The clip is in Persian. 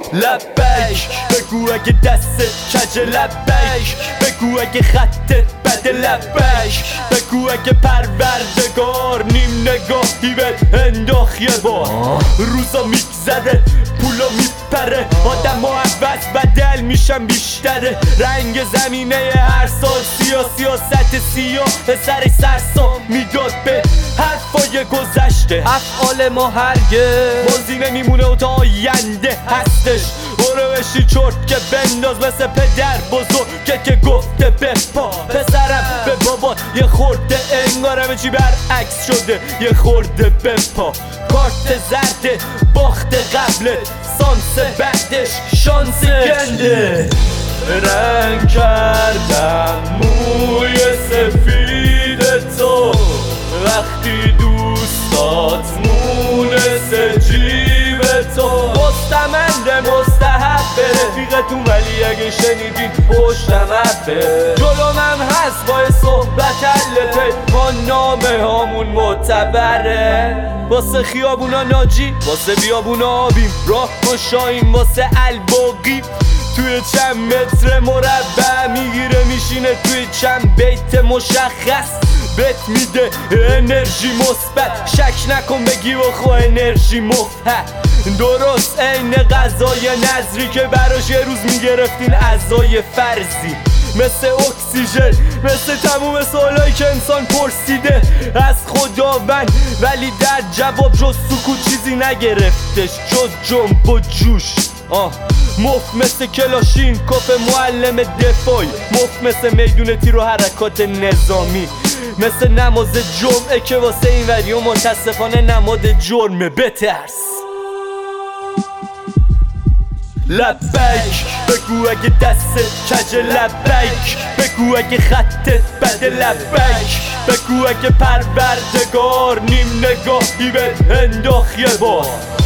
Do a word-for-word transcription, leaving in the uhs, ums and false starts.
لبک بگو اگه دست کج لبک بگو اگه خطت بد لبک بگو اگه پروردگار نیم نگاهی به انداخ یه بار روزا میگذره پولا میپره آدم ها عوض بدل میشن بیشتره رنگ زمینه هر سال سیاه سیاست سیاه سر سرسا میداد به حرفای گذشته افعال ما هرگز بازی نمیمونه و تا آینده هستش برو بشی چرت که بنداز مثل پدر بزرگه که گفته بپا پسرم به بابا یه خورده انگار همه چی برعکس شده یه خورده بپا کارت زرده باخت قبله سانس بعدش شانس گنده رنگ کردم موی سفید تو وقتی دوستات مونس جیب تو مستمنده مستحب به رفیقتون ولی اگه شنیدین پشتم حبه جلومم هست با صحبت علته ما نامه هامون معتبره واسه خیابونا ناجی واسه بیابونا آبیم راه گشاییم واسه الباقی توی چند متر مربع میگیره میشینه توی چند بیت مشخص بهت میده انرژی مثبت شک نکن بگی بخو انرژی مفت درست عین غذای نظری که براش یه روز میگرفتین عزای فرضی مثل اکسیژن مثل تموم سوالایی که انسان پرسیده از خداوند ولی در جواب جز سکوت چیزی نگرفتش جز جنب و جوش آه مفت مثل کلاشین کف معلم دفاعی مفت مثل میدون تیر و حرکات نظامی مثل نماز جمعه که واسه این وری و متاسفانه نماد جرمه بترس لبک بگو اگه دست کج لبک بگو اگه خطت بد لبک بگو اگه پروردگار نیم نگاهی به انداخ یه بار